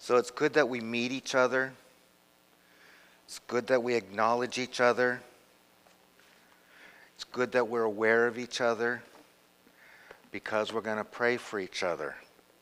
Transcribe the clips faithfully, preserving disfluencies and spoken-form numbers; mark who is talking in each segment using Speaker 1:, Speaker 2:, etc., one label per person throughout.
Speaker 1: So it's good that we meet each other. It's good that we acknowledge each other. It's good that we're aware of each other because we're going to pray for each other.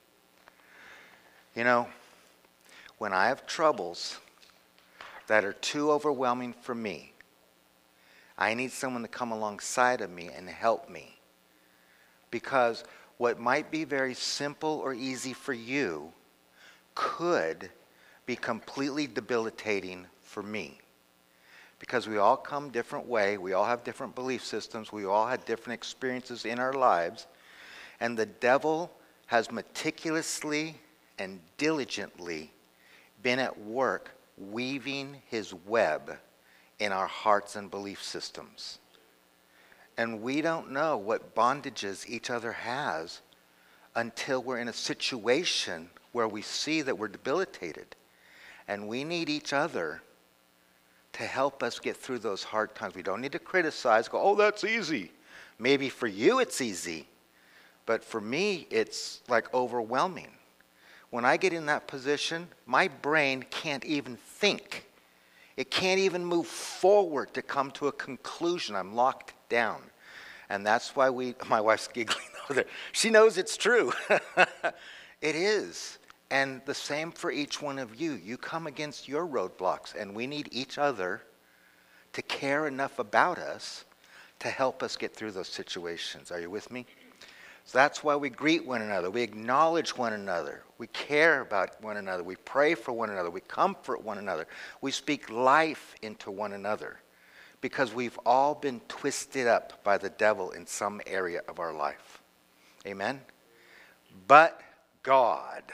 Speaker 1: You know, when I have troubles that are too overwhelming for me, I need someone to come alongside of me and help me. Because what might be very simple or easy for you could be completely debilitating for me. Because we all come different way, we all have different belief systems, we all had different experiences in our lives, and the devil has meticulously and diligently been at work weaving his web in our hearts and belief systems. And we don't know what bondages each other has until we're in a situation where we see that we're debilitated. And we need each other to help us get through those hard times. We don't need to criticize, go, oh, that's easy. Maybe for you it's easy, but for me it's like overwhelming. When I get in that position, my brain can't even think. It can't even move forward to come to a conclusion. I'm locked down. And that's why we, my wife's giggling over there. She knows it's true. It is. And the same for each one of you. You come against your roadblocks, and we need each other to care enough about us to help us get through those situations. Are you with me? So that's why we greet one another. We acknowledge one another. We care about one another. We pray for one another. We comfort one another. We speak life into one another because we've all been twisted up by the devil in some area of our life. Amen? But God...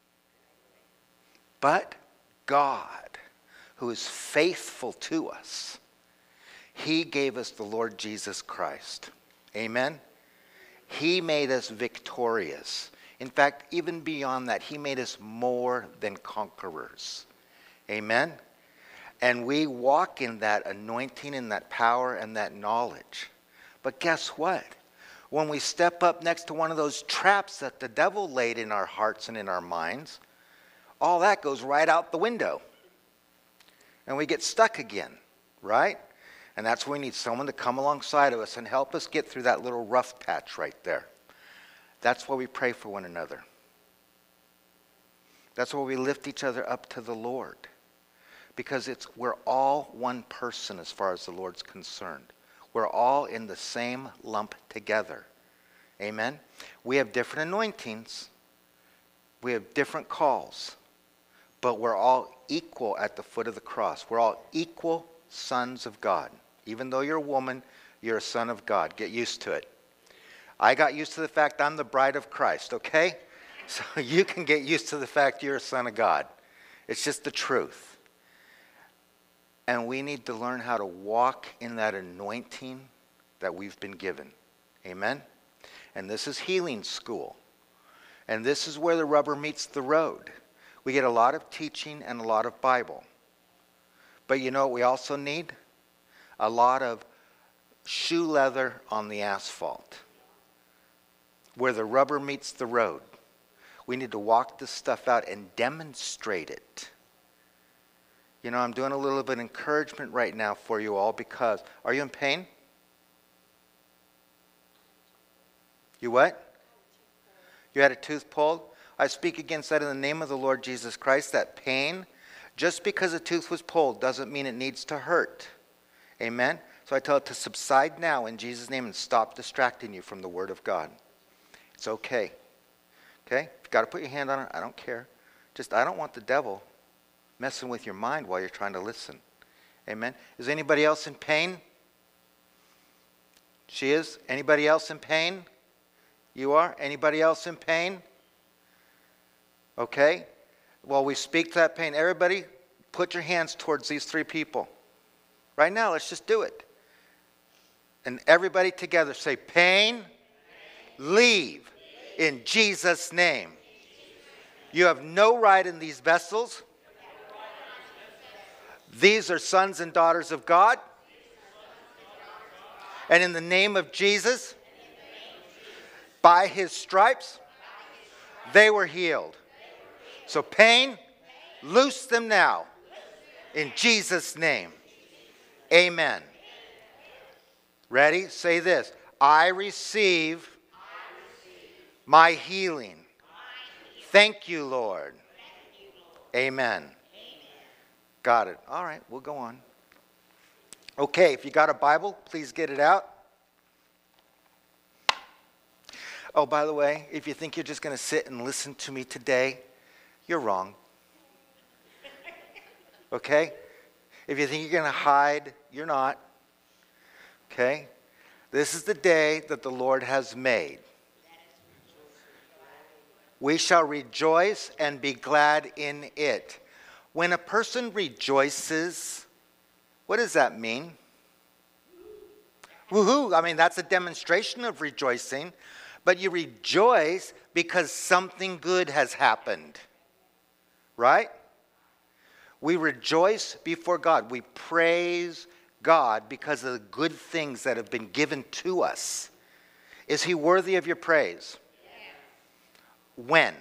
Speaker 1: But God, who is faithful to us, he gave us the Lord Jesus Christ. Amen? He made us victorious. In fact, even beyond that, he made us more than conquerors. Amen? And we walk in that anointing and that power and that knowledge. But guess what? When we step up next to one of those traps that the devil laid in our hearts and in our minds, all that goes right out the window. And we get stuck again, right? And that's when we need someone to come alongside of us and help us get through that little rough patch right there. That's why we pray for one another. That's why we lift each other up to the Lord. Because it's we're all one person as far as the Lord's concerned. We're all in the same lump together. Amen? We have different anointings. We have different calls. But we're all equal at the foot of the cross. We're all equal sons of God. Even though you're a woman, you're a son of God. Get used to it. I got used to the fact I'm the bride of Christ, okay? So you can get used to the fact you're a son of God. It's just the truth. And we need to learn how to walk in that anointing that we've been given. Amen? And this is healing school. And this is where the rubber meets the road. We get a lot of teaching and a lot of Bible. But you know what we also need? A lot of shoe leather on the asphalt. Where the rubber meets the road. We need to walk this stuff out and demonstrate it. You know, I'm doing a little bit of encouragement right now for you all because, are you in pain? You what? You had a tooth pulled? I speak against that in the name of the Lord Jesus Christ, that pain, just because a tooth was pulled doesn't mean it needs to hurt. Amen? So I tell it to subside now in Jesus' name and stop distracting you from the Word of God. It's okay. Okay? If you've got to put your hand on it, I don't care. Just, I don't want the devil messing with your mind while you're trying to listen. Amen? Is anybody else in pain? She is? Anybody else in pain? You are? Anybody else in pain? Okay? Well, we speak to that pain. Everybody, put your hands towards these three people. Right now, let's just do it. And everybody together say, pain, leave in Jesus' name. You have no right in these vessels. These are sons and daughters of God. And in the name of Jesus, by his stripes, they were healed. So pain, Loose them now. In Jesus' name. Amen. Ready? Say this. I receive my healing. Thank you, Lord. Amen. Got it. All right, we'll go on. Okay, if you got a Bible, please get it out. Oh, by the way, if you think you're just going to sit and listen to me today, you're wrong. Okay? If you think you're going to hide, you're not. Okay? This is the day that the Lord has made. We shall rejoice and be glad in it. When a person rejoices, what does that mean? Woohoo! I mean, that's a demonstration of rejoicing. But you rejoice because something good has happened. Right? We rejoice before God. We praise God because of the good things that have been given to us. Is he worthy of your praise? Yes. When?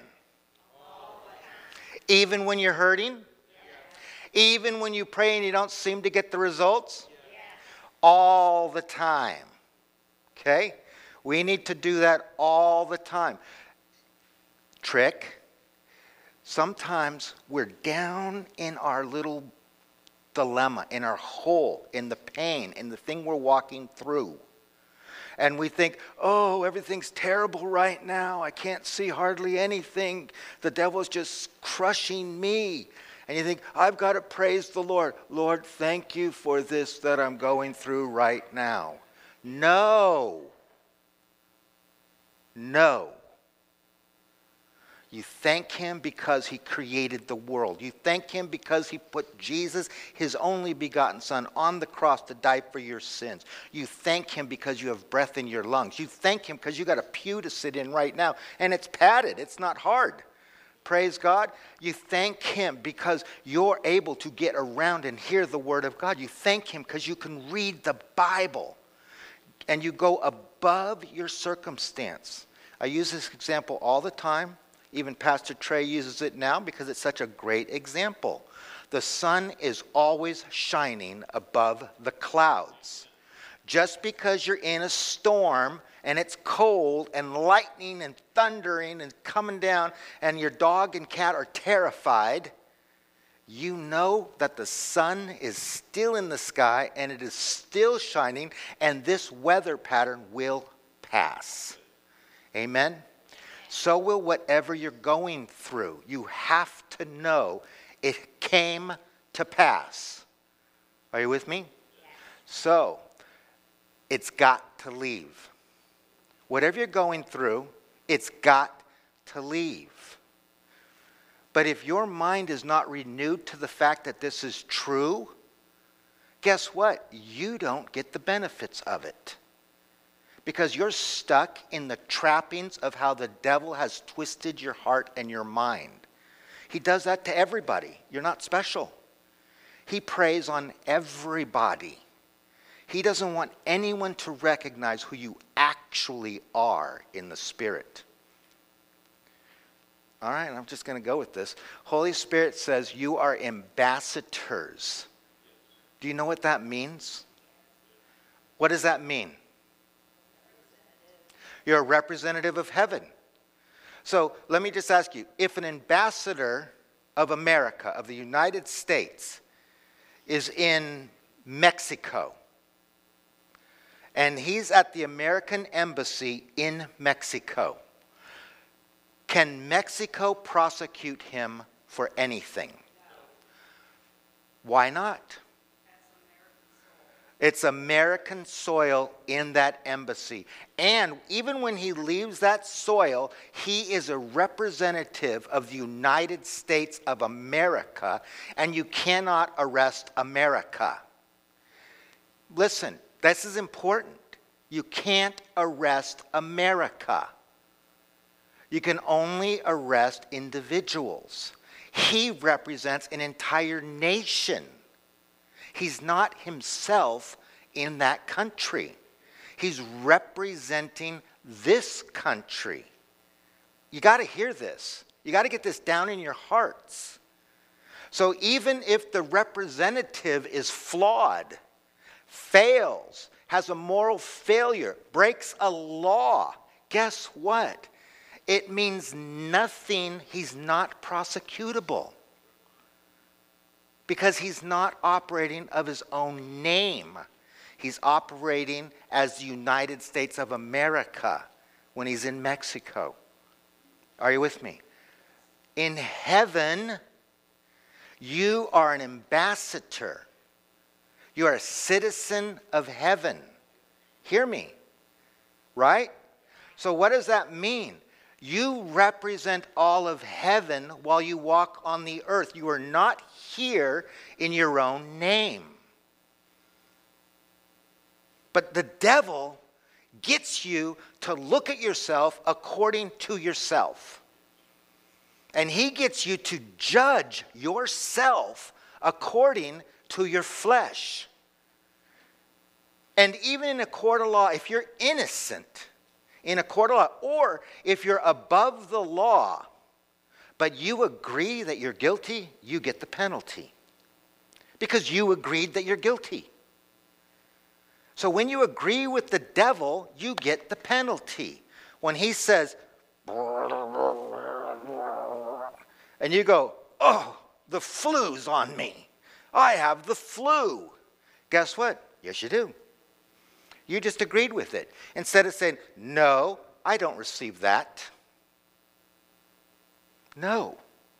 Speaker 1: Even when you're hurting? Yes. Even when you pray and you don't seem to get the results? Yes. All the time. Okay? We need to do that all the time. Trick. Sometimes we're down in our little dilemma, in our hole, in the pain, in the thing we're walking through. And we think, oh, everything's terrible right now. I can't see hardly anything. The devil's just crushing me. And you think, I've got to praise the Lord. Lord, thank you for this that I'm going through right now. No. No. You thank him because he created the world. You thank him because he put Jesus, his only begotten son, on the cross to die for your sins. You thank him because you have breath in your lungs. You thank him because you got a pew to sit in right now, and it's padded. It's not hard. Praise God. You thank him because you're able to get around and hear the word of God. You thank him because you can read the Bible, and you go above your circumstance. I use this example all the time. Even Pastor Trey uses it now because it's such a great example. The sun is always shining above the clouds. Just because you're in a storm and it's cold and lightning and thundering and coming down and your dog and cat are terrified, you know that the sun is still in the sky and it is still shining, and this weather pattern will pass. Amen? So will whatever you're going through. You have to know it came to pass. Are you with me? Yes. So, it's got to leave. Whatever you're going through, it's got to leave. But if your mind is not renewed to the fact that this is true, guess what? You don't get the benefits of it. Because you're stuck in the trappings of how the devil has twisted your heart and your mind. He does that to everybody. You're not special. He preys on everybody. He doesn't want anyone to recognize who you actually are in the Spirit. All right, I'm just going to go with this. Holy Spirit says you are ambassadors. Do you know what that means? What does that mean? You're a representative of heaven. So let me just ask you, if an ambassador of America, of the United States, is in Mexico, and he's at the American embassy in Mexico, can Mexico prosecute him for anything? Why not? It's American soil in that embassy. And even when he leaves that soil, he is a representative of the United States of America, and you cannot arrest America. Listen, this is important. You can't arrest America. You can only arrest individuals. He represents an entire nation. He's not himself in that country. He's representing this country. You got to hear this. You got to get this down in your hearts. So even if the representative is flawed, fails, has a moral failure, breaks a law, guess what? It means nothing. He's not prosecutable. Because he's not operating of his own name. He's operating as the United States of America when he's in Mexico. Are you with me? In heaven, you are an ambassador. You are a citizen of heaven. Hear me. Right? So what does that mean? You represent all of heaven while you walk on the earth. You are not here in your own name. But the devil gets you to look at yourself according to yourself. And he gets you to judge yourself according to your flesh. And even in a court of law, if you're innocent in a court of law, or if you're above the law, but you agree that you're guilty, you get the penalty. Because you agreed that you're guilty. So when you agree with the devil, you get the penalty. When he says, and you go, oh, the flu's on me. I have the flu. Guess what? Yes, you do. You just agreed with it. Instead of saying, no, I don't receive that. No.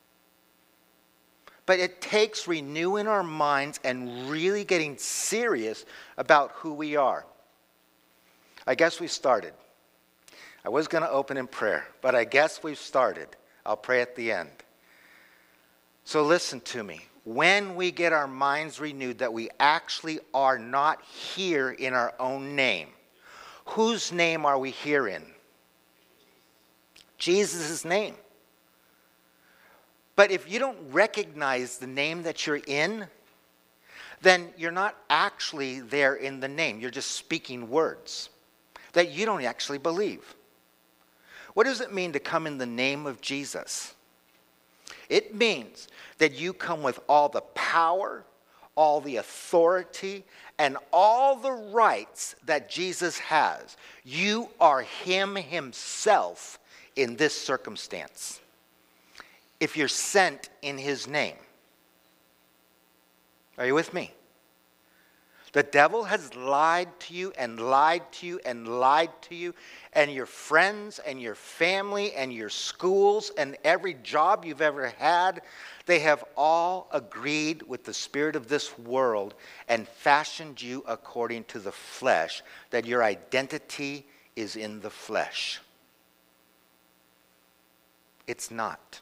Speaker 1: But it takes renewing our minds and really getting serious about who we are. I guess we started. I was going to open in prayer, but I guess we've started. I'll pray at the end. So listen to me. When we get our minds renewed that we actually are not here in our own name, whose name are we here in? Jesus' name. But if you don't recognize the name that you're in, then you're not actually there in the name. You're just speaking words that you don't actually believe. What does it mean to come in the name of Jesus? It means that you come with all the power, all the authority, and all the rights that Jesus has. You are him himself in this circumstance. If you're sent in his name. Are you with me? The devil has lied to you and lied to you and lied to you, and your friends and your family and your schools and every job you've ever had, they have all agreed with the spirit of this world and fashioned you according to the flesh, that your identity is in the flesh. It's not.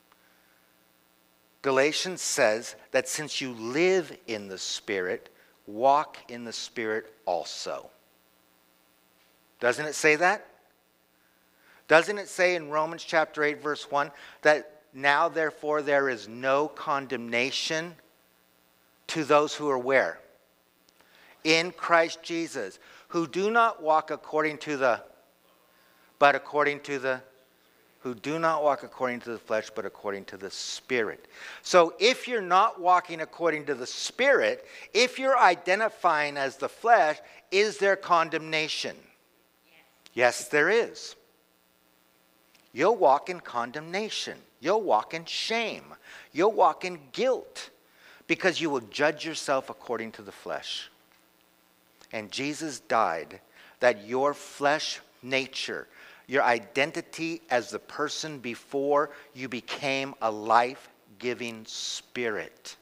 Speaker 1: Galatians says that since you live in the Spirit, walk in the Spirit also. Doesn't it say that? Doesn't it say in Romans chapter eight, verse one, that now therefore there is no condemnation to those who are where? In Christ Jesus, who do not walk according to the, but according to the, who do not walk according to the flesh, but according to the Spirit. So if you're not walking according to the Spirit, if you're identifying as the flesh, is there condemnation? Yes, yes there is. You'll walk in condemnation. You'll walk in shame. You'll walk in guilt because you will judge yourself according to the flesh. And Jesus died that your flesh nature, your identity as the person before you became a life-giving spirit.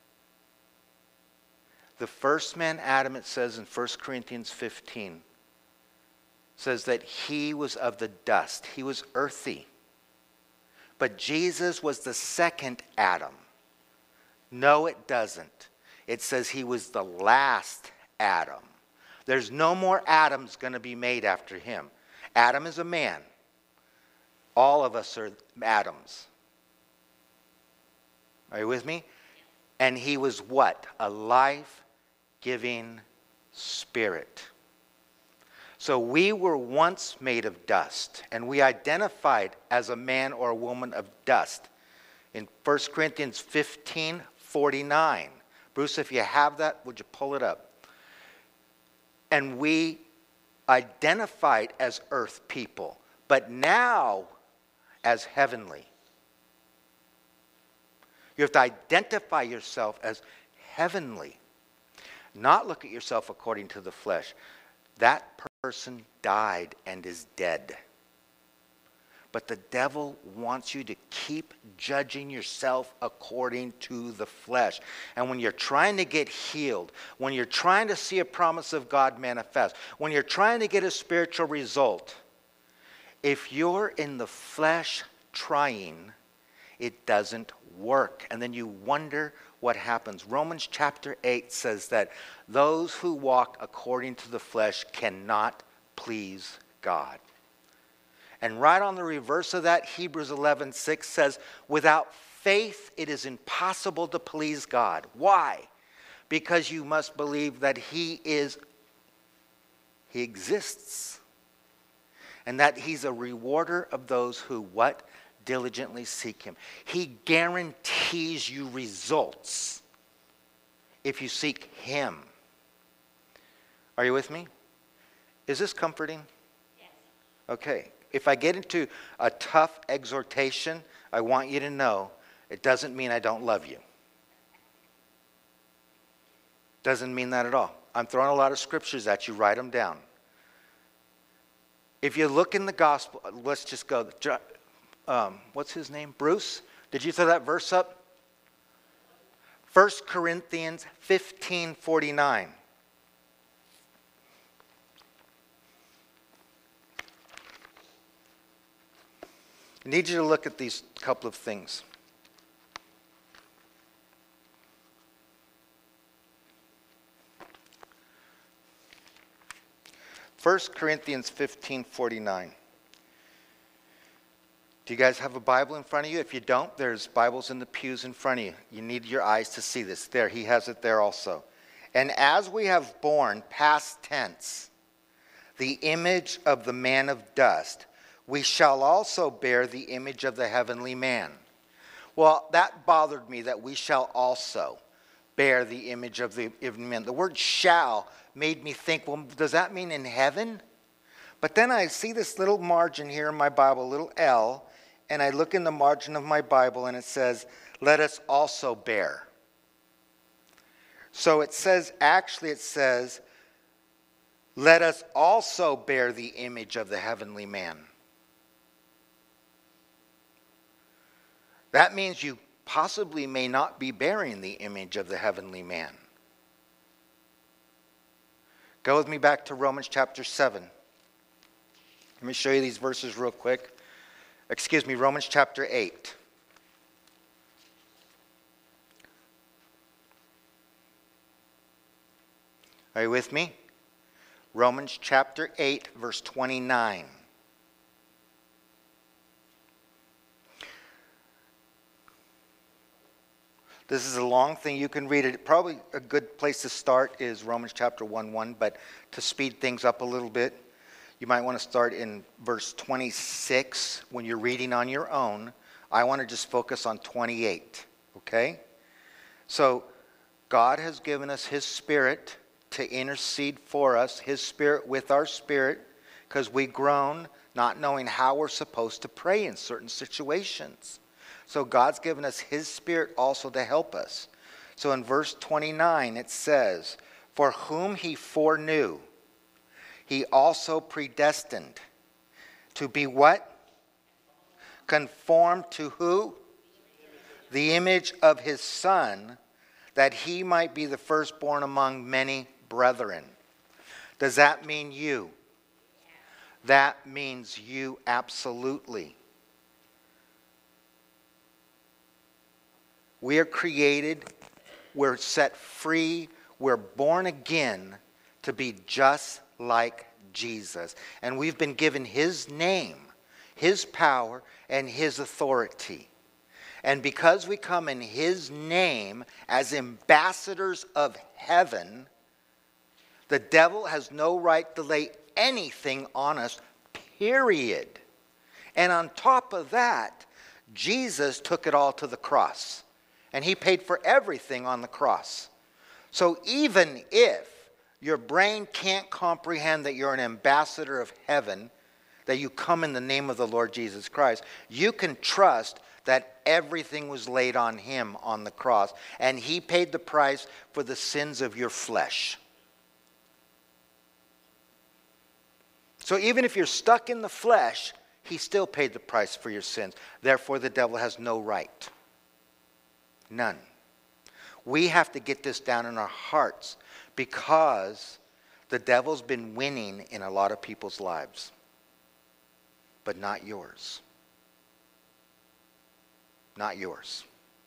Speaker 1: The first man, Adam, it says in First Corinthians fifteen, says that he was of the dust. He was earthy. But Jesus was the second Adam. No, it doesn't. It says he was the last Adam. There's no more Adams going to be made after him. Adam is a man. All of us are Adams. Are you with me? And he was what? A life-giving spirit. So we were once made of dust, and we identified as a man or a woman of dust. In First Corinthians fifteen forty-nine. Bruce, if you have that, would you pull it up? And we identified as earth people, but now as heavenly. You have to identify yourself as heavenly. Not look at yourself according to the flesh. That person died and is dead. But the devil wants you to keep judging yourself according to the flesh. And when you're trying to get healed, when you're trying to see a promise of God manifest, when you're trying to get a spiritual result, if you're in the flesh trying, it doesn't work. And then you wonder what happens. Romans chapter eight says that those who walk according to the flesh cannot please God. And right on the reverse of that, Hebrews eleven six says, without faith it is impossible to please God. Why? Because you must believe that he is, he exists. And that he's a rewarder of those who what? Diligently seek him. He guarantees you results if you seek him. Are you with me? Is this comforting?
Speaker 2: Yes.
Speaker 1: Okay. If I get into a tough exhortation, I want you to know it doesn't mean I don't love you. Doesn't mean that at all. I'm throwing a lot of scriptures at you. Write them down. If you look in the gospel, let's just go. Um, what's his name? Bruce? Did you throw that verse up? First Corinthians fifteen forty-nine. I need you to look at these couple of things. First Corinthians fifteen forty-nine. Do you guys have a Bible in front of you? If you don't, there's Bibles in the pews in front of you. You need your eyes to see this. There, he has it there also. And as we have borne, past tense, the image of the man of dust, we shall also bear the image of the heavenly man. Well, that bothered me, that we shall also bear the image of the heavenly man. The word shall made me think, well, does that mean in heaven? But then I see this little margin here in my Bible, little L, and I look in the margin of my Bible and it says, let us also bear. So it says, actually it says, let us also bear the image of the heavenly man. That means you possibly may not be bearing the image of the heavenly man. Go with me back to Romans chapter seven. Let me show you these verses real quick. Excuse me, Romans chapter eight. Are you with me? Romans chapter eight, verse twenty-nine. This is a long thing. You can read it. Probably a good place to start is Romans chapter one one, but to speed things up a little bit, you might want to start in verse twenty-six when you're reading on your own. I want to just focus on twenty-eight, okay? So God has given us his Spirit to intercede for us, his Spirit with our spirit, because we groan not knowing how we're supposed to pray in certain situations. So God's given us his Spirit also to help us. So in verse twenty-nine it says, for whom he foreknew, he also predestined to be what? Conformed to who? The image of his Son, that he might be the firstborn among many brethren. Does that mean you? That means you absolutely. We are created, we're set free, we're born again to be just like Jesus. And we've been given his name, his power, and his authority. And because we come in his name as ambassadors of heaven, the devil has no right to lay anything on us, period. And on top of that, Jesus took it all to the cross. And he paid for everything on the cross. So even if your brain can't comprehend that you're an ambassador of heaven, that you come in the name of the Lord Jesus Christ, you can trust that everything was laid on him on the cross. And he paid the price for the sins of your flesh. So even if you're stuck in the flesh, he still paid the price for your sins. Therefore, the devil has no right. None. We have to get this down in our hearts because the devil's been winning in a lot of people's lives, but not yours. Not yours.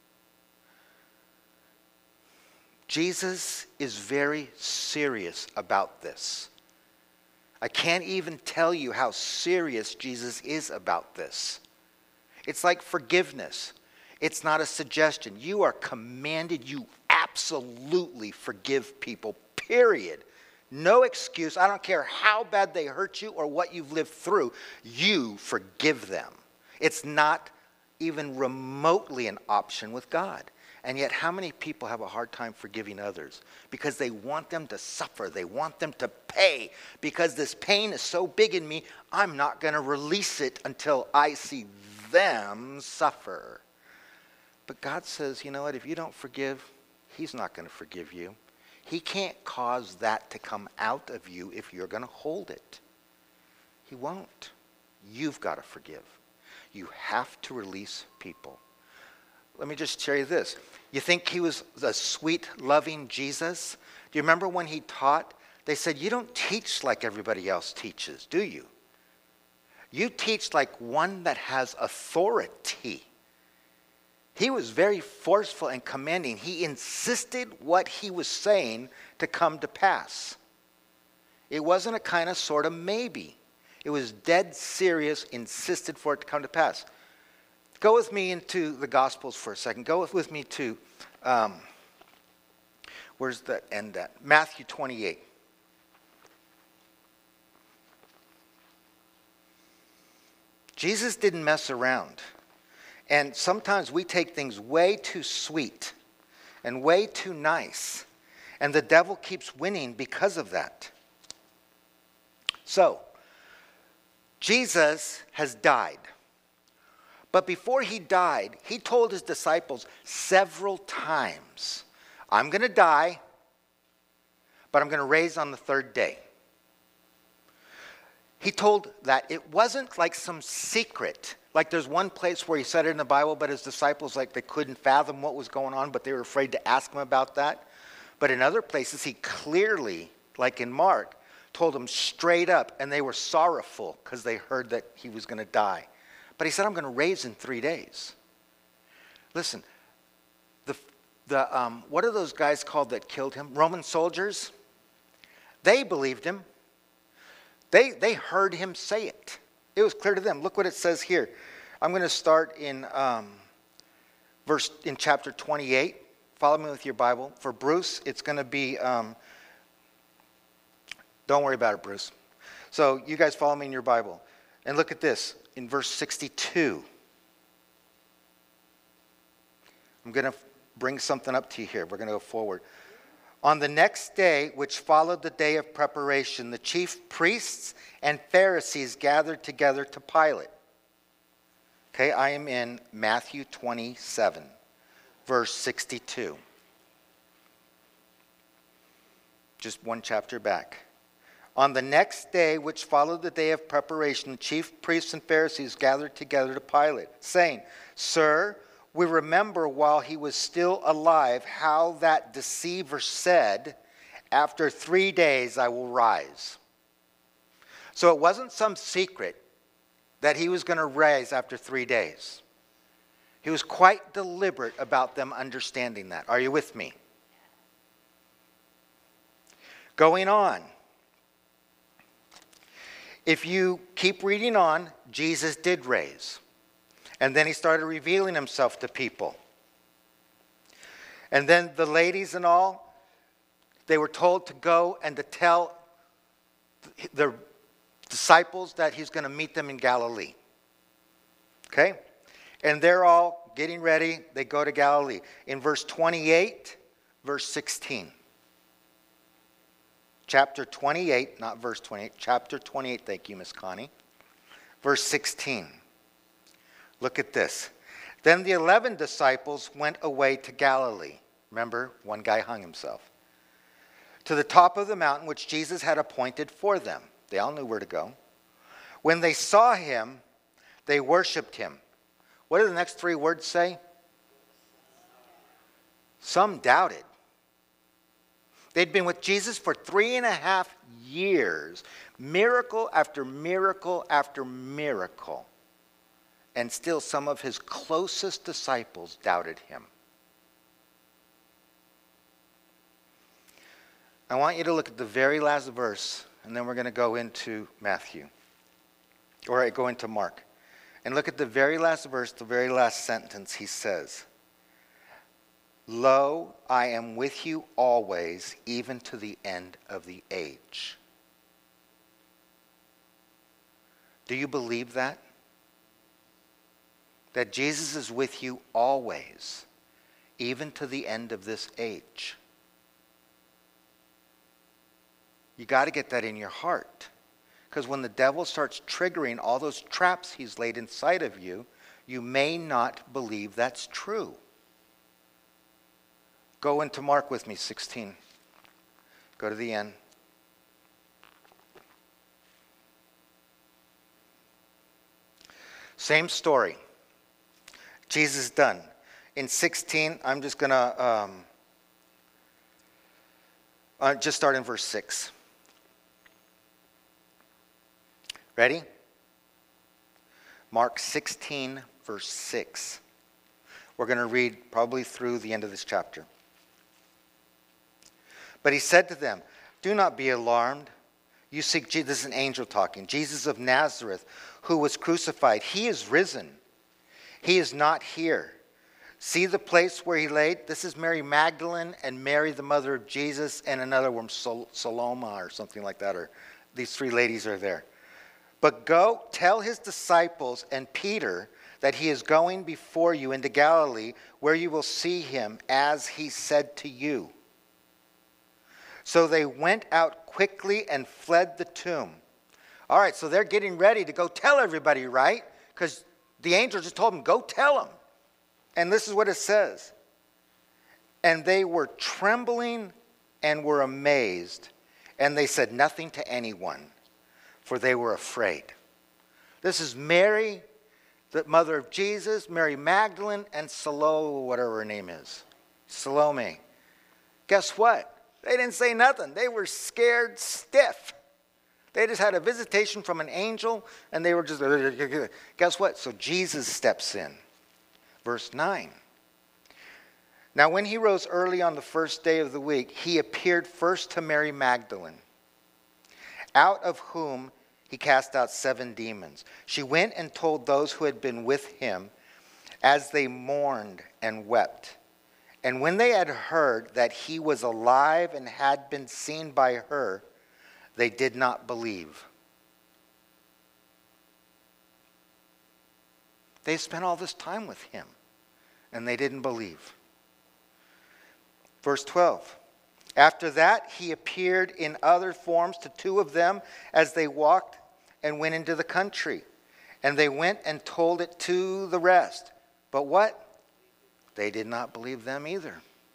Speaker 1: Jesus is very serious about this. I can't even tell you how serious Jesus is about this. It's like forgiveness. It's not a suggestion. You are commanded, you absolutely forgive people, period. No excuse. I don't care how bad they hurt you or what you've lived through. You forgive them. It's not even remotely an option with God. And yet how many people have a hard time forgiving others? Because they want them to suffer. They want them to pay. Because this pain is so big in me, I'm not going to release it until I see them suffer. But God says, you know what, if you don't forgive, he's not going to forgive you. He can't cause that to come out of you if you're going to hold it. He won't. You've got to forgive. You have to release people. Let me just share you this. You think he was a sweet, loving Jesus? Do you remember when he taught? They said, you don't teach like everybody else teaches, do you? You teach like one that has authority. He was very forceful and commanding. He insisted what he was saying to come to pass. It wasn't a kind of sort of maybe. It was dead serious, insisted for it to come to pass. Go with me into the Gospels for a second. Go with, with me to, um, where's that end at? Matthew twenty-eight. Jesus didn't mess around. And sometimes we take things way too sweet and way too nice. And the devil keeps winning because of that. So, Jesus has died. But before he died, he told his disciples several times, I'm going to die, but I'm going to raise on the third day. He told that it wasn't like some secret. Like there's one place where he said it in the Bible, but his disciples, like they couldn't fathom what was going on, but they were afraid to ask him about that. But in other places, he clearly, like in Mark, told them straight up, and they were sorrowful because they heard that he was going to die. But he said, I'm going to raise in three days. Listen, the, the, um, what are those guys called that killed him? Roman soldiers? They believed him. They, they heard him say it. It was clear to them. Look what it says here. I'm going to start in um, verse in chapter twenty-eight. Follow me with your Bible. For Bruce, it's going to be, um, don't worry about it, Bruce. So you guys follow me in your Bible. And look at this. In verse sixty-two, I'm going to bring something up to you here. We're going to go forward. On the next day, which followed the day of preparation, the chief priests and Pharisees gathered together to Pilate. Okay, I am in Matthew twenty-seven, verse sixty-two. Just one chapter back. On the next day, which followed the day of preparation, the chief priests and Pharisees gathered together to Pilate, saying, Sir, we remember while he was still alive how that deceiver said, after three days I will rise. So it wasn't some secret that he was going to rise after three days. He was quite deliberate about them understanding that. Are you with me? Going on. If you keep reading on, Jesus did raise. And then he started revealing himself to people. And then the ladies and all, they were told to go and to tell the disciples that he's going to meet them in Galilee. Okay? And they're all getting ready. They go to Galilee. In verse twenty-eight, verse sixteen. Chapter twenty-eight, not verse twenty-eight. Chapter twenty-eight, thank you, Miss Connie. Verse sixteen. Look at this. Then the eleven disciples went away to Galilee. Remember, one guy hung himself. To the top of the mountain which Jesus had appointed for them. They all knew where to go. When they saw him, they worshiped him. What do the next three words say? Some doubted. They'd been with Jesus for three and a half years. Miracle after miracle after miracle. And still some of his closest disciples doubted him. I want you to look at the very last verse, and then we're going to go into Matthew. Or go into Mark. And look at the very last verse, the very last sentence. He says, "Lo, I am with you always, even to the end of the age." Do you believe that? That Jesus is with you always, even to the end of this age. You got to get that in your heart. Because when the devil starts triggering all those traps he's laid inside of you, you may not believe that's true. Go into Mark with me, sixteen. Go to the end. Same story. Jesus done. In sixteen, I'm just going to um, uh, just start in verse six. Ready? Mark sixteen, verse six. We're going to read probably through the end of this chapter. But he said to them, "Do not be alarmed. You seek Jesus," this is an angel talking, "Jesus of Nazareth, who was crucified. He is risen. He is not here. See the place where he laid?" This is Mary Magdalene and Mary, the mother of Jesus, and another one, Sol- Salome or something like that. Or these three ladies are there. "But go tell his disciples and Peter that he is going before you into Galilee, where you will see him, as he said to you." So they went out quickly and fled the tomb. All right, so they're getting ready to go tell everybody, right? Because the angel just told them, go tell them. And this is what it says. "And they were trembling and were amazed, and they said nothing to anyone, for they were afraid." This is Mary, the mother of Jesus, Mary Magdalene, and Salome, whatever her name is. Salome. Guess what? They didn't say nothing. They were scared stiff. They just had a visitation from an angel, and they were just, guess what? So Jesus steps in. Verse nine. "Now when he rose early on the first day of the week, he appeared first to Mary Magdalene, out of whom he cast out seven demons. She went and told those who had been with him, as they mourned and wept. And when they had heard that he was alive and had been seen by her, they did not believe." They spent all this time with him, and they didn't believe. Verse twelve. "After that, he appeared in other forms to two of them as they walked and went into the country. And they went and told it to the rest. But what? They did not believe them either."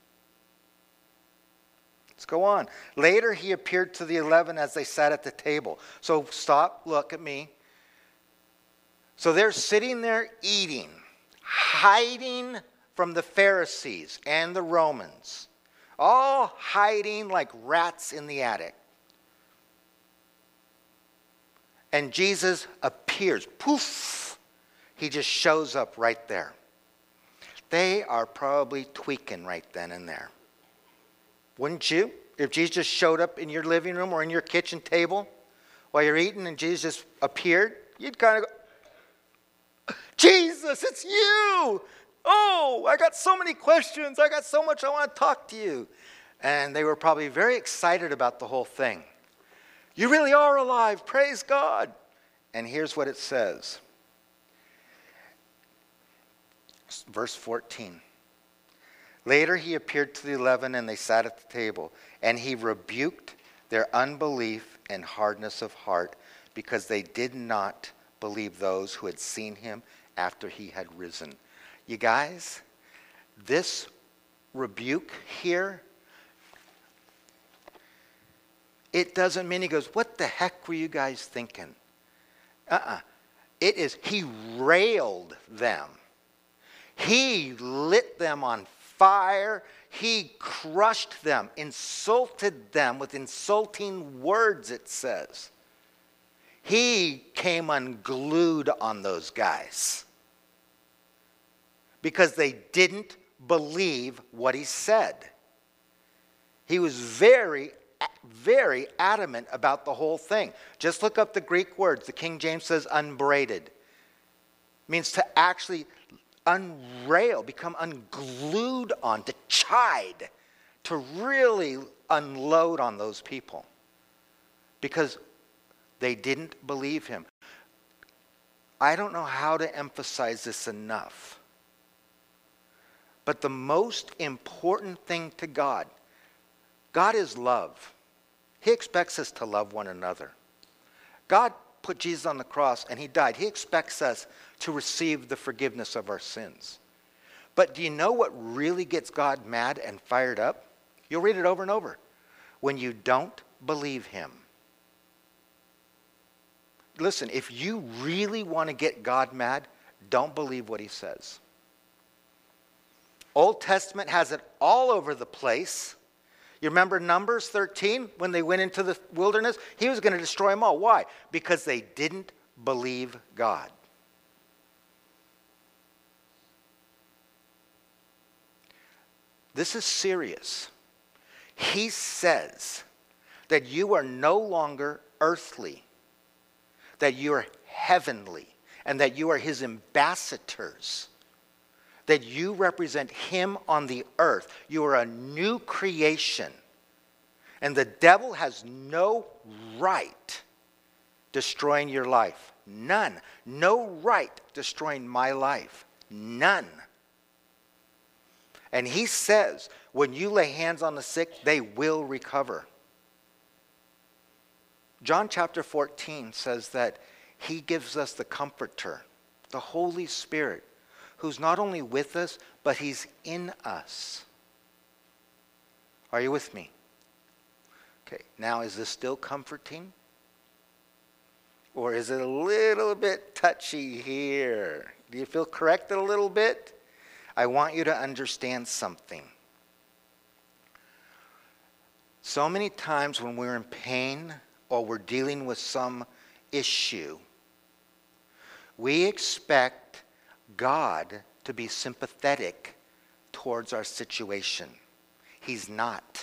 Speaker 1: Let's go on. "Later he appeared to the eleven as they sat at the table." So stop, look at me. So they're sitting there eating, hiding from the Pharisees and the Romans. All hiding like rats in the attic. And Jesus appears. Poof! He just shows up right there. They are probably tweaking right then and there. Wouldn't you? If Jesus just showed up in your living room or in your kitchen table while you're eating and Jesus just appeared, you'd kind of go, "Jesus, it's you! Oh, I got so many questions. I got so much I want to talk to you." And they were probably very excited about the whole thing. "You really are alive. Praise God." And here's what it says. Verse fourteen. Later he appeared to the eleven, and they sat at the table. And he rebuked their unbelief and hardness of heart, because they did not believe those who had seen him after he had risen. You guys, this rebuke here, it doesn't mean he goes, what the heck were you guys thinking? Uh-uh. It is, he railed them. He lit them on fire. He crushed them, insulted them with insulting words, it says. He came unglued on those guys because they didn't believe what he said. He was very, very adamant about the whole thing. Just look up the Greek words. The King James says unbraided. It means to actually unrail, become unglued on, to chide, to really unload on those people because they didn't believe him. I don't know how to emphasize this enough, but the most important thing to God, God is love. He expects us to love one another. God put Jesus on the cross and he died. He expects us to receive the forgiveness of our sins. But do you know what really gets God mad and fired up? You'll read it over and over. When you don't believe him. Listen, if you really want to get God mad, don't believe what he says. Old Testament has it all over the place. You remember Numbers thirteen, when they went into the wilderness? He was going to destroy them all. Why? Because they didn't believe God. This is serious. He says that you are no longer earthly, that you are heavenly, and that you are his ambassadors, that you represent him on the earth. You are a new creation, and the devil has no right destroying your life. None. No right destroying my life. None. And he says, when you lay hands on the sick, they will recover. John chapter fourteen says that he gives us the Comforter, the Holy Spirit, who's not only with us, but he's in us. Are you with me? Okay, now is this still comforting? Or is it a little bit touchy here? Do you feel corrected a little bit? I want you to understand something. So many times when we're in pain or we're dealing with some issue, we expect God to be sympathetic towards our situation. He's not.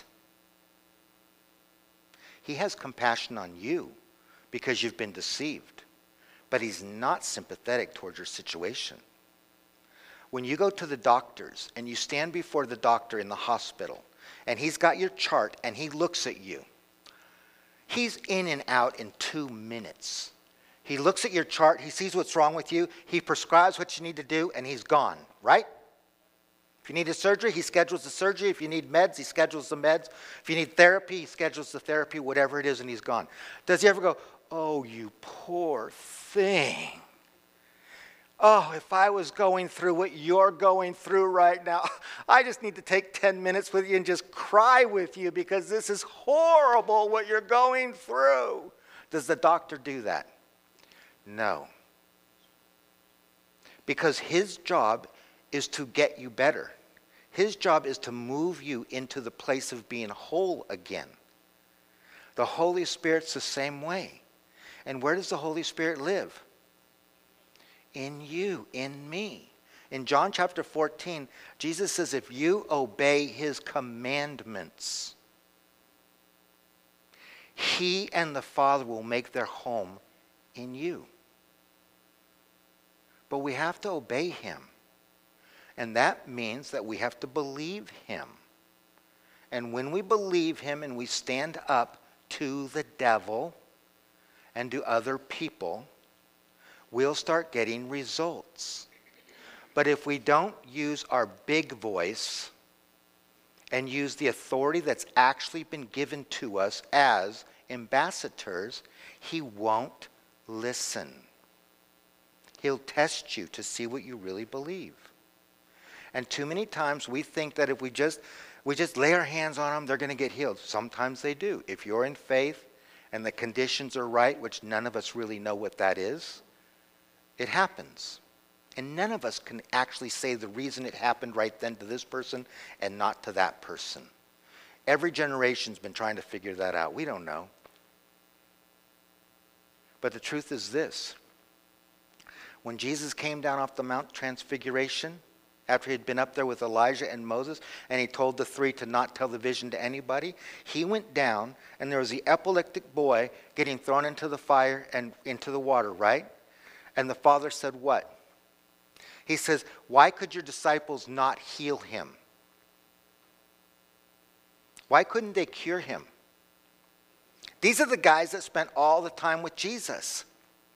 Speaker 1: He has compassion on you because you've been deceived, but he's not sympathetic towards your situation. When you go to the doctors and you stand before the doctor in the hospital and he's got your chart and he looks at you, he's in and out in two minutes. He looks at your chart, he sees what's wrong with you, he prescribes what you need to do, and he's gone, right? If you need a surgery, he schedules the surgery. If you need meds, he schedules the meds. If you need therapy, he schedules the therapy, whatever it is, and he's gone. Does he ever go, oh, you poor thing? Oh, if I was going through what you're going through right now, I just need to take ten minutes with you and just cry with you because this is horrible what you're going through. Does the doctor do that? No. Because his job is to get you better. His job is to move you into the place of being whole again. The Holy Spirit's the same way. And where does the Holy Spirit live? In you, in me. In John chapter fourteen, Jesus says, if you obey his commandments, he and the Father will make their home in you. But we have to obey him. And that means that we have to believe him. And when we believe him and we stand up to the devil and to other people, we'll start getting results. But if we don't use our big voice and use the authority that's actually been given to us as ambassadors, he won't listen. He'll test you to see what you really believe. And too many times we think that if we just we just lay our hands on them, they're going to get healed. Sometimes they do. If you're in faith and the conditions are right, which none of us really know what that is, it happens. And none of us can actually say the reason it happened right then to this person and not to that person. Every generation's been trying to figure that out. We don't know. But the truth is this. When Jesus came down off the Mount Transfiguration, after he'd been up there with Elijah and Moses, and he told the three to not tell the vision to anybody, he went down, and there was the epileptic boy getting thrown into the fire and into the water, right? And the Father said what? He says, why could your disciples not heal him? Why couldn't they cure him? These are the guys that spent all the time with Jesus.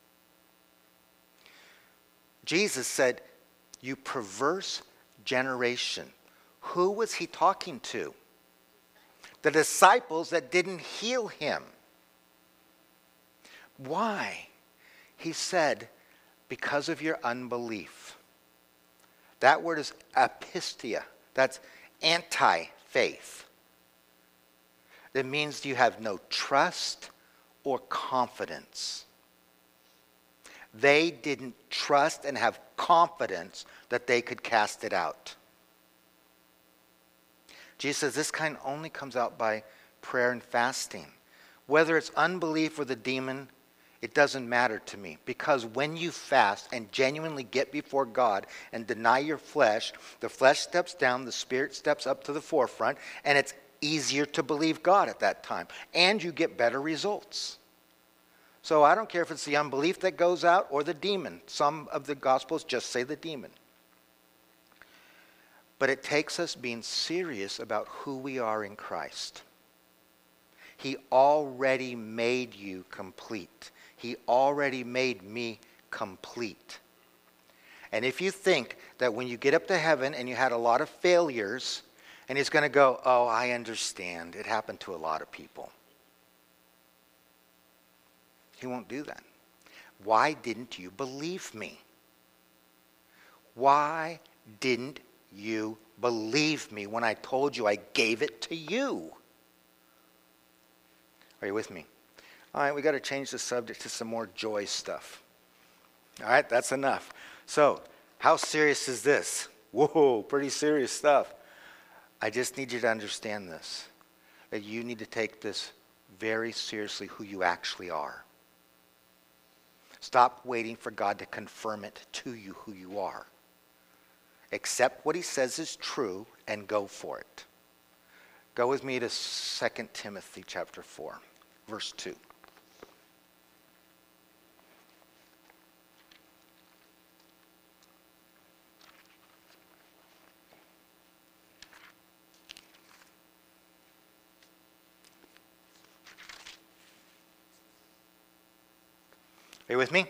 Speaker 1: Jesus said, you perverse generation. Who was he talking to? The disciples that didn't heal him. Why? He said, because of your unbelief. That word is apistia. That's anti-faith. It means you have no trust or confidence. They didn't trust and have confidence that they could cast it out. Jesus says this kind only comes out by prayer and fasting. Whether it's unbelief or the demon, it doesn't matter to me. Because when you fast and genuinely get before God and deny your flesh, the flesh steps down, the spirit steps up to the forefront, and it's easier to believe God at that time. And you get better results. So I don't care if it's the unbelief that goes out or the demon. Some of the Gospels just say the demon. But it takes us being serious about who we are in Christ. He already made you complete. He already made me complete. And if you think that when you get up to heaven and you had a lot of failures, and he's going to go, oh, I understand. It happened to a lot of people. He won't do that. Why didn't you believe me? Why didn't you believe me when I told you I gave it to you? Are you with me? All right, we got to change the subject to some more joy stuff. All right, that's enough. So, how serious is this? Whoa, pretty serious stuff. I just need you to understand this, that you need to take this very seriously, who you actually are. Stop waiting for God to confirm it to you who you are. Accept what he says is true and go for it. Go with me to Second Timothy chapter four, verse two. Are you with me? It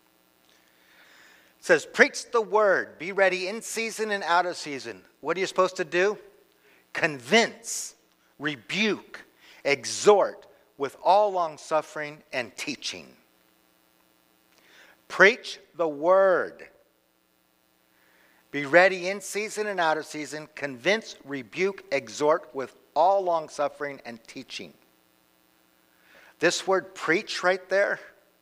Speaker 1: says, preach the word. Be ready in season and out of season. What are you supposed to do? Convince, rebuke, exhort with all long-suffering and teaching. Preach the word. Be ready in season and out of season. Convince, rebuke, exhort with all long-suffering and teaching. This word preach right there,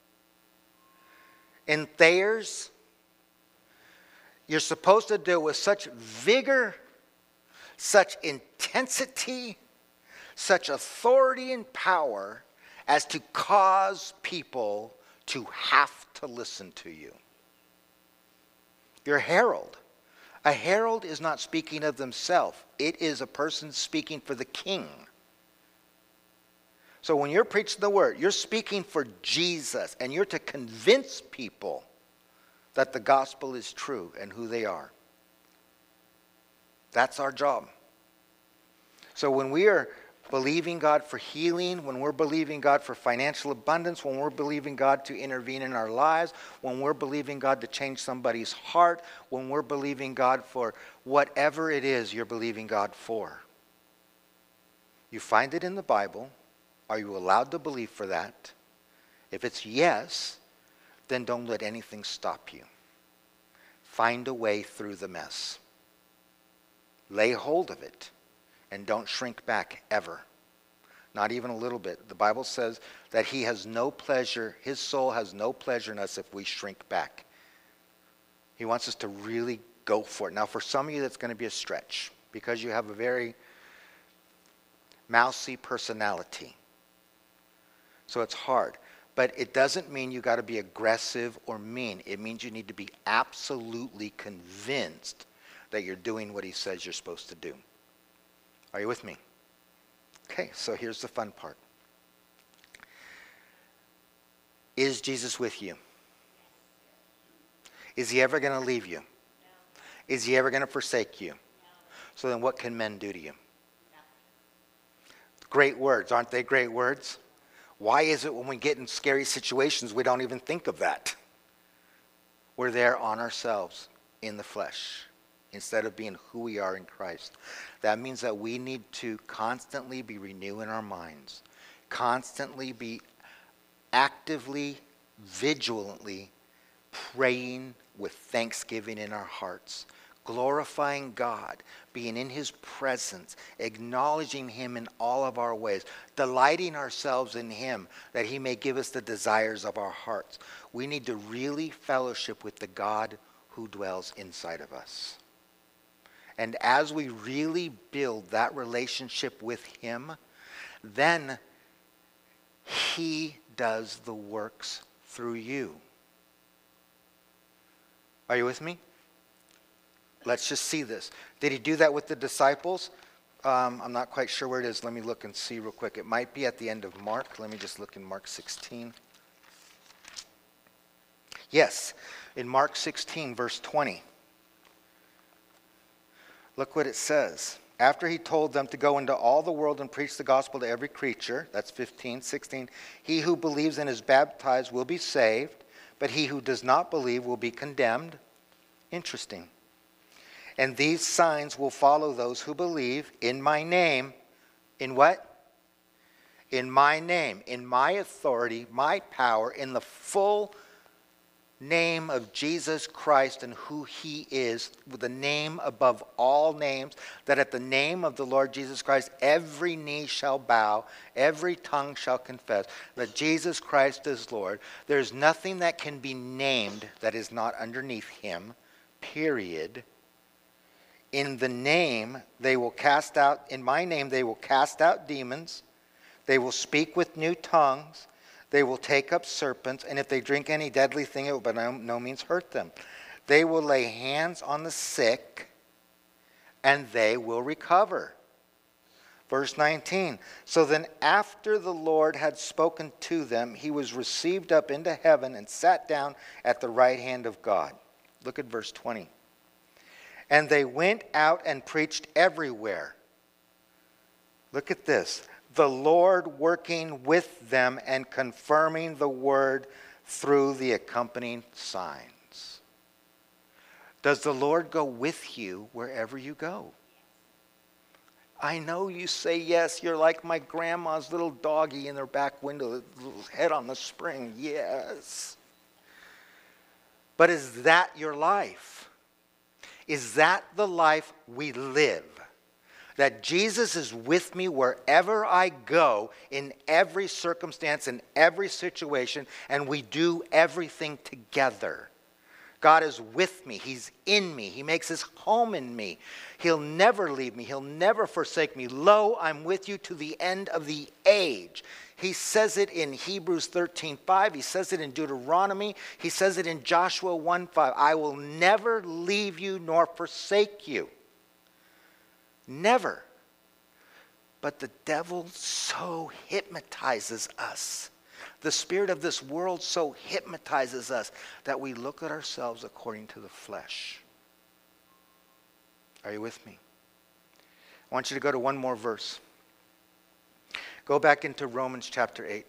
Speaker 1: in Thayer's, you're supposed to do it with such vigor, such intensity, such authority and power as to cause people to have to listen to you. You're a herald. A herald is not speaking of themselves. It is a person speaking for the king. So when you're preaching the word, you're speaking for Jesus, and you're to convince people that the gospel is true and who they are. That's our job. So when we are believing God for healing, when we're believing God for financial abundance, when we're believing God to intervene in our lives, when we're believing God to change somebody's heart, when we're believing God for whatever it is you're believing God for. You find it in the Bible. Are you allowed to believe for that? If it's yes, then don't let anything stop you. Find a way through the mess. Lay hold of it and don't shrink back ever. Not even a little bit. The Bible says that he has no pleasure, his soul has no pleasure in us if we shrink back. He wants us to really go for it. Now, for some of you, that's going to be a stretch because you have a very mousy personality. So it's hard. But it doesn't mean you got to be aggressive or mean. It means you need to be absolutely convinced that you're doing what he says you're supposed to do. Are you with me? Okay, so here's the fun part. Is Jesus with you? Is he ever going to leave you? No. Is he ever going to forsake you? No. So then what can men do to you? No. Great words, aren't they great words? Why is it when we get in scary situations we don't even think of that? We're there on ourselves in the flesh instead of being who we are in Christ. That means that we need to constantly be renewing our minds, constantly be actively, vigilantly praying with thanksgiving in our hearts, glorifying God, being in his presence, acknowledging him in all of our ways, delighting ourselves in him that he may give us the desires of our hearts. We need to really fellowship with the God who dwells inside of us. And as we really build that relationship with him, then he does the works through you. Are you with me? Let's just see this. Did he do that with the disciples? Um, I'm not quite sure where it is. Let me look and see real quick. It might be at the end of Mark. Let me just look in Mark sixteen. Yes, in Mark sixteen, verse twenty. Look what it says. After he told them to go into all the world and preach the gospel to every creature, that's fifteen, sixteen, he who believes and is baptized will be saved, but he who does not believe will be condemned. Interesting. And these signs will follow those who believe in my name. In what? In my name, in my authority, my power, in the full name of Jesus Christ and who he is, with the name above all names, that at the name of the Lord Jesus Christ, every knee shall bow, every tongue shall confess that Jesus Christ is Lord. There's nothing that can be named that is not underneath him, period. In the name, they will cast out, in my name, they will cast out demons. They will speak with new tongues. They will take up serpents. And if they drink any deadly thing, it will by no, no means hurt them. They will lay hands on the sick, and they will recover. Verse nineteen. So then after the Lord had spoken to them, he was received up into heaven and sat down at the right hand of God. Look at verse twenty. And they went out and preached everywhere. Look at this. The Lord working with them and confirming the word through the accompanying signs. Does the Lord go with you wherever you go? I know you say yes. You're like my grandma's little doggy in their back window, little head on the spring. Yes. But is that your life? Is that the life we live? That Jesus is with me wherever I go, in every circumstance, in every situation, and we do everything together. God is with me. He's in me. He makes his home in me. He'll never leave me. He'll never forsake me. Lo, I'm with you to the end of the age. He says it in Hebrews thirteen five. He says it in Deuteronomy. He says it in Joshua one five. I will never leave you nor forsake you. Never. But the devil so hypnotizes us. The spirit of this world so hypnotizes us that we look at ourselves according to the flesh. Are you with me? I want you to go to one more verse. Go back into Romans chapter eight.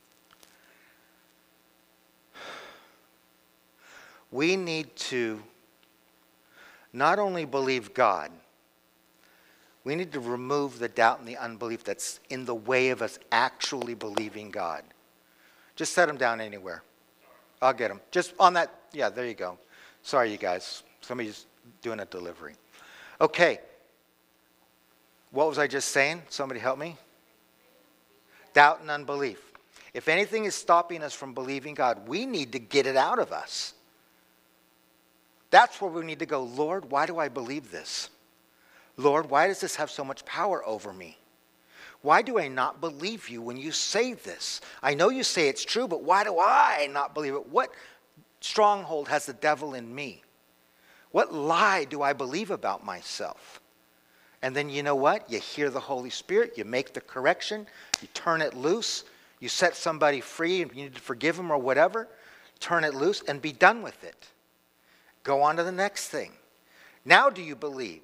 Speaker 1: We need to not only believe God, we need to remove the doubt and the unbelief that's in the way of us actually believing God. Just set them down anywhere. I'll get them. Just on that. Yeah, there you go. Sorry, you guys. Somebody's doing a delivery. Okay. What was I just saying? Somebody help me. Doubt and unbelief. If anything is stopping us from believing God, we need to get it out of us. That's where we need to go. Lord, why do I believe this? Lord, why does this have so much power over me? Why do I not believe you when you say this? I know you say it's true, but why do I not believe it? What stronghold has the devil in me? What lie do I believe about myself? And then you know what? You hear the Holy Spirit, you make the correction, you turn it loose, you set somebody free and you need to forgive them or whatever, turn it loose and be done with it. Go on to the next thing. Now do you believe?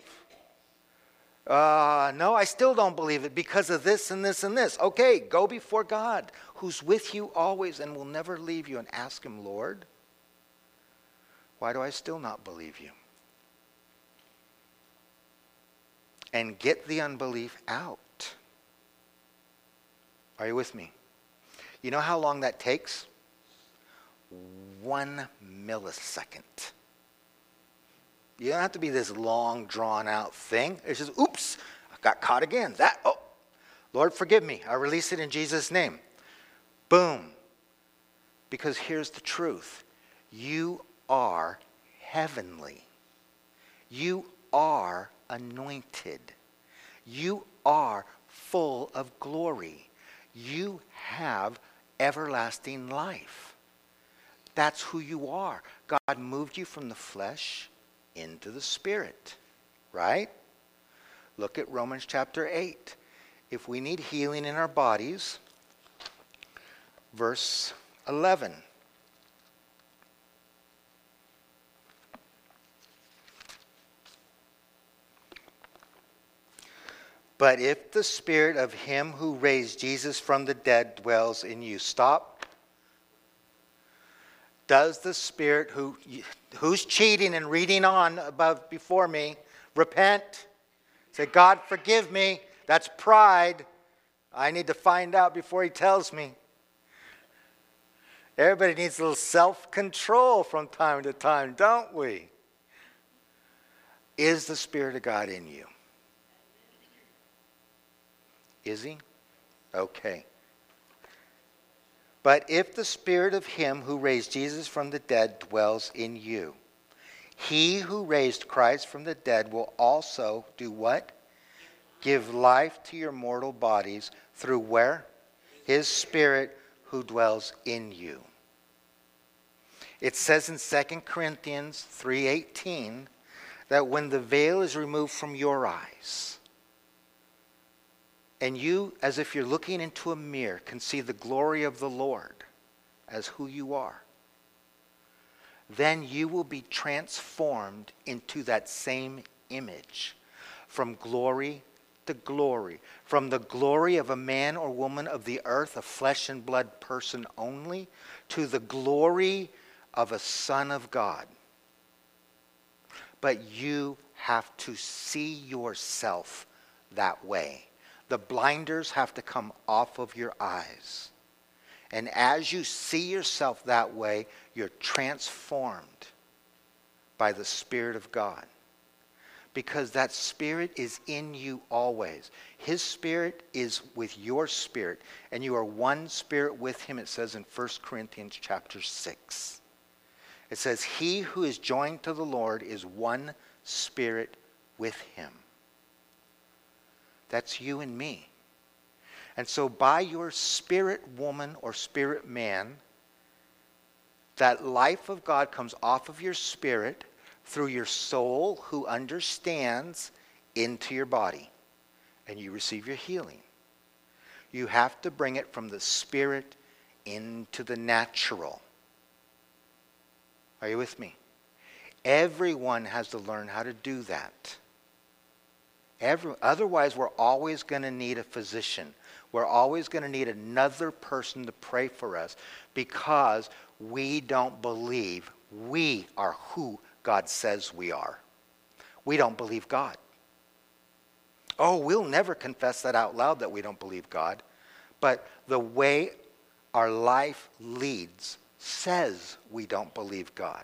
Speaker 1: Uh, no, I still don't believe it because of this and this and this. Okay, go before God, who's with you always and will never leave you, and ask him, Lord, why do I still not believe you? And get the unbelief out. Are you with me? You know how long that takes? One millisecond. You don't have to be this long, drawn-out thing. It's just, oops, I got caught again. That, oh, Lord, forgive me. I release it in Jesus' name. Boom. Because here's the truth. You are heavenly. You are anointed. You are full of glory. You have everlasting life. That's who you are. God moved you from the flesh into the Spirit, right? Look at Romans chapter eight. If we need healing in our bodies, verse eleven. But if the Spirit of him who raised Jesus from the dead dwells in you. Stop. Does the Spirit who who's cheating and reading on above before me repent? Say, God, forgive me. That's pride. I need to find out before he tells me. Everybody needs a little self-control from time to time, don't we? Is the Spirit of God in you? Is he? Okay. But if the Spirit of him who raised Jesus from the dead dwells in you, he who raised Christ from the dead will also do what? Give life to your mortal bodies through where? His Spirit who dwells in you. It says in Second Corinthians three eighteen that when the veil is removed from your eyes, and you, as if you're looking into a mirror, can see the glory of the Lord as who you are, then you will be transformed into that same image, from glory to glory, from the glory of a man or woman of the earth, a flesh and blood person only, to the glory of a son of God. But you have to see yourself that way. The blinders have to come off of your eyes. And as you see yourself that way, you're transformed by the Spirit of God. Because that Spirit is in you always. His Spirit is with your spirit. And you are one spirit with him, it says in First Corinthians chapter six. It says, he who is joined to the Lord is one spirit with him. That's you and me. And so by your spirit woman or spirit man, that life of God comes off of your spirit through your soul who understands into your body. And you receive your healing. You have to bring it from the spirit into the natural. Are you with me? Everyone has to learn how to do that. Every, otherwise, we're always going to need a physician. We're always going to need another person to pray for us because we don't believe we are who God says we are. We don't believe God. Oh, we'll never confess that out loud that we don't believe God. But the way our life leads says we don't believe God.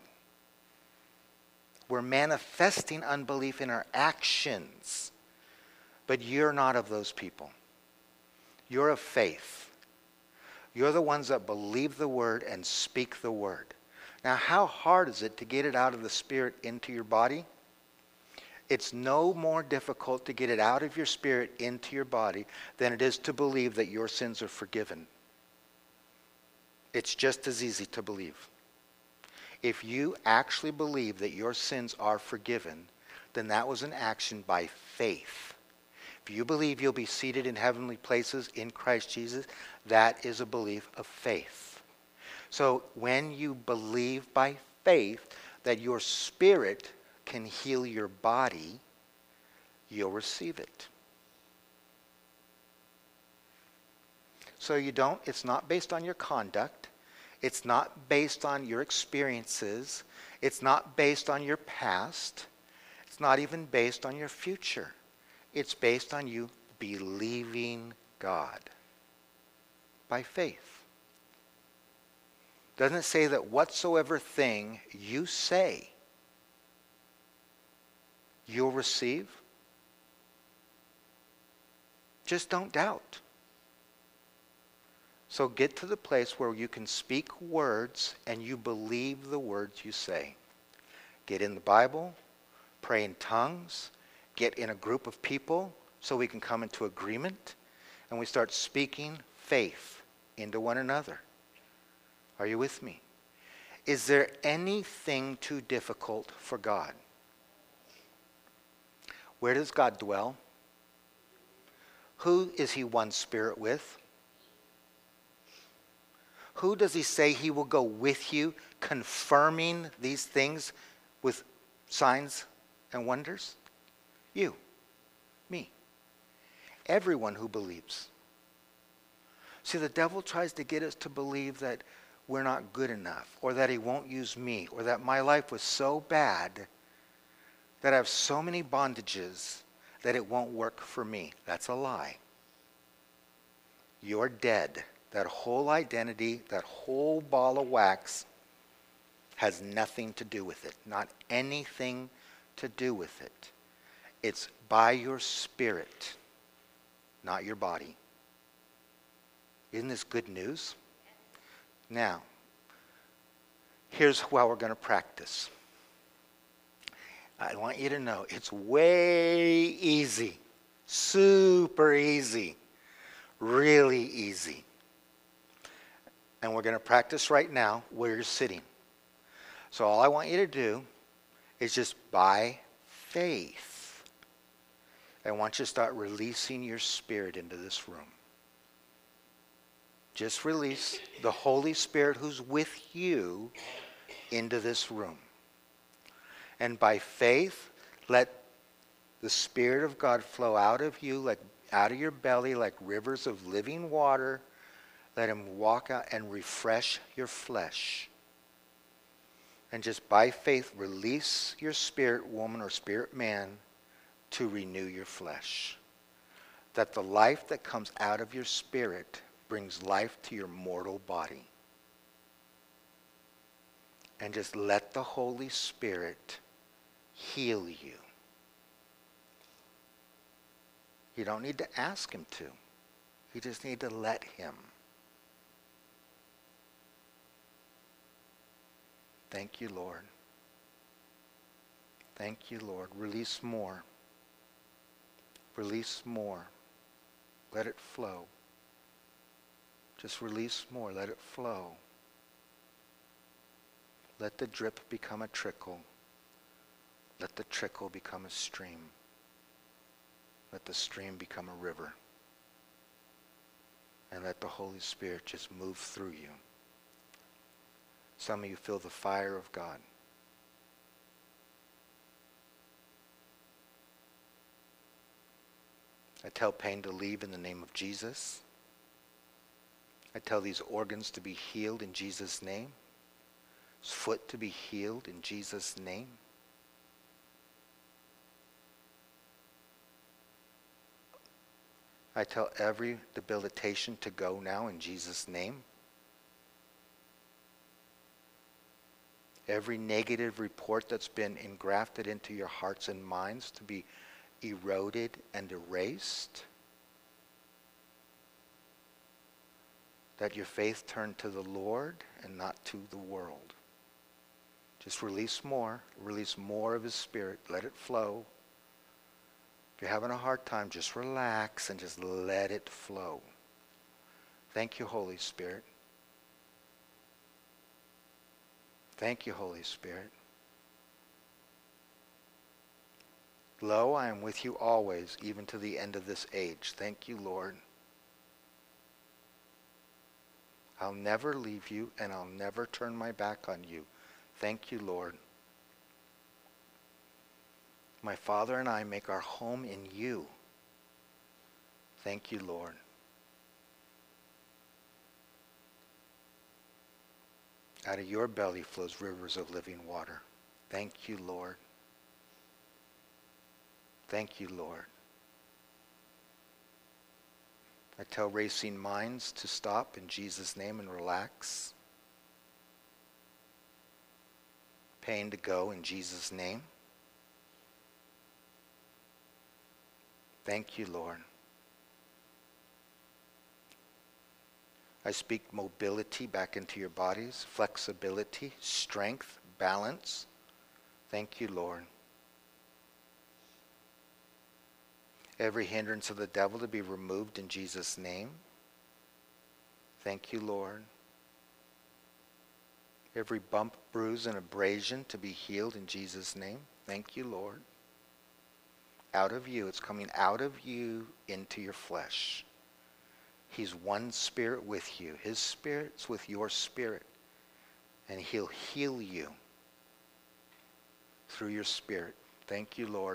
Speaker 1: We're manifesting unbelief in our actions. But you're not of those people. You're of faith. You're the ones that believe the word and speak the word. Now, how hard is it to get it out of the spirit into your body? It's no more difficult to get it out of your spirit into your body than it is to believe that your sins are forgiven. It's just as easy to believe. If you actually believe that your sins are forgiven, then that was an action by faith. If you believe you'll be seated in heavenly places in Christ Jesus, that is a belief of faith. So when you believe by faith that your spirit can heal your body, you'll receive it. So you don't, it's not based on your conduct. It's not based on your experiences. It's not based on your past. It's not even based on your future. It's based on you believing God by faith. Doesn't it say that whatsoever thing you say, you'll receive? Just don't doubt. So get to the place where you can speak words and you believe the words you say. Get in the Bible, pray in tongues, get in a group of people so we can come into agreement, and we start speaking faith into one another. Are you with me? Is there anything too difficult for God? Where does God dwell? Who is he one spirit with? Who does he say he will go with you, confirming these things with signs and wonders? You, me, everyone who believes. See, the devil tries to get us to believe that we're not good enough, or that he won't use me, or that my life was so bad that I have so many bondages that it won't work for me. That's a lie. You're dead. That whole identity, that whole ball of wax has nothing to do with it. Not anything to do with it. It's by your spirit, not your body. Isn't this good news? Now, here's how we're going to practice. I want you to know it's way easy, super easy, really easy. And we're going to practice right now where you're sitting. So all I want you to do is just by faith, I want you to start releasing your spirit into this room. Just release the Holy Spirit who's with you into this room. And by faith, let the Spirit of God flow out of you, like out of your belly, like rivers of living water. Let him walk out and refresh your flesh. And just by faith, release your spirit woman or spirit man to renew your flesh. That the life that comes out of your spirit brings life to your mortal body. And just let the Holy Spirit heal you. You don't need to ask him to. You just need to let him. Thank you, Lord. Thank you, Lord. Release more. Release more. Let it flow. Just release more. Let it flow. Let the drip become a trickle. Let the trickle become a stream. Let the stream become a river. And let the Holy Spirit just move through you. Some of you feel the fire of God. I tell pain to leave in the name of Jesus. I tell these organs to be healed in Jesus' name. His foot to be healed in Jesus' name. I tell every debilitation to go now in Jesus' name. Every negative report that's been engrafted into your hearts and minds to be eroded and erased. That your faith turn to the Lord and not to the world. Just release more. Release more of His Spirit. Let it flow. If you're having a hard time, just relax and just let it flow. Thank you, Holy Spirit. Thank you, Holy Spirit. Lo, I am with you always, even to the end of this age. Thank you, Lord. I'll never leave you, and I'll never turn my back on you. Thank you, Lord. My Father and I make our home in you. Thank you, Lord. Out of your belly flows rivers of living water. Thank you, Lord. Thank you, Lord. I tell racing minds to stop in Jesus' name and relax. Pain to go in Jesus' name. Thank you, Lord. I speak mobility back into your bodies, flexibility, strength, balance. Thank you, Lord. Every hindrance of the devil to be removed in Jesus' name. Thank you, Lord. Every bump, bruise, and abrasion to be healed in Jesus' name. Thank you, Lord. Out of you, it's coming out of you into your flesh. He's one spirit with you. His spirit's with your spirit. And He'll heal you through your spirit. Thank you, Lord.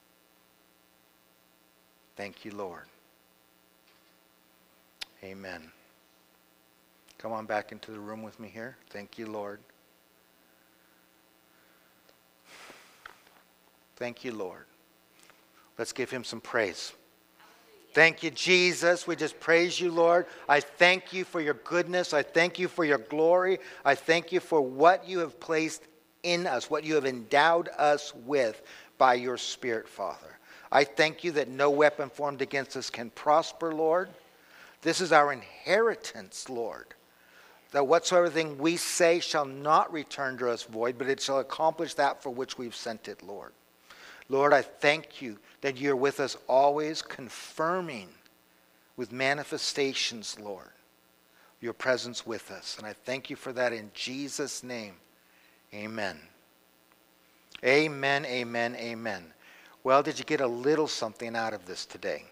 Speaker 1: Thank you, Lord. Amen. Come on back into the room with me here. Thank you, Lord. Thank you, Lord. Let's give Him some praise. Thank you, Jesus. We just praise you, Lord. I thank you for your goodness. I thank you for your glory. I thank you for what you have placed in us, what you have endowed us with by your Spirit, Father. I thank you that no weapon formed against us can prosper, Lord. This is our inheritance, Lord. That whatsoever thing we say shall not return to us void, but it shall accomplish that for which we've sent it, Lord. Lord, I thank you that you're with us always, confirming with manifestations, Lord, your presence with us. And I thank you for that in Jesus' name. Amen. Amen, amen, amen. Well, did you get a little something out of this today?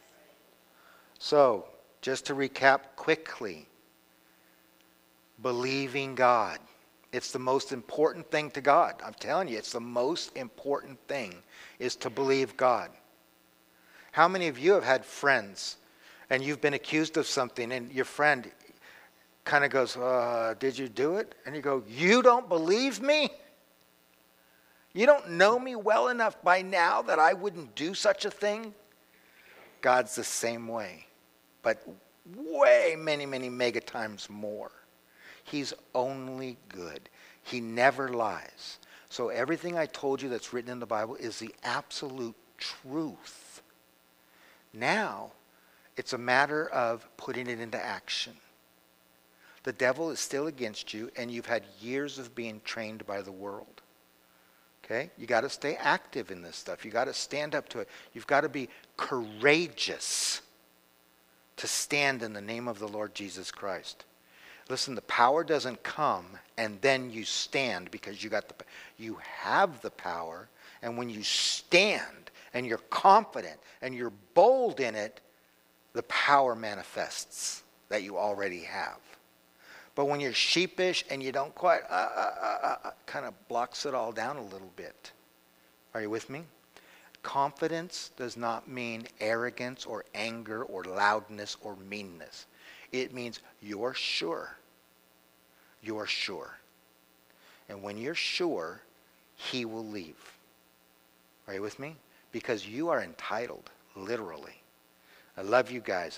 Speaker 1: So, just to recap quickly, believing God. It's the most important thing to God. I'm telling you, it's the most important thing is to believe God. How many of you have had friends and you've been accused of something and your friend kind of goes, uh, did you do it? And you go, you don't believe me? You don't know me well enough by now that I wouldn't do such a thing? God's the same way, but way many, many mega times more. He's only good. He never lies. So everything I told you that's written in the Bible is the absolute truth. Now, it's a matter of putting it into action. The devil is still against you, and you've had years of being trained by the world. Okay? You got to stay active in this stuff. You got to stand up to it. You've got to be courageous to stand in the name of the Lord Jesus Christ. Listen, the power doesn't come and then you stand because you got the you have the power, and when you stand and you're confident and you're bold in it, the power manifests that you already have. But when you're sheepish and you don't quite, uh, uh, uh, uh, kind of blocks it all down a little bit. Are you with me? Confidence does not mean arrogance or anger or loudness or meanness. It means you're sure. You're sure. And when you're sure, he will leave. Are you with me? Because you are entitled, literally. I love you guys.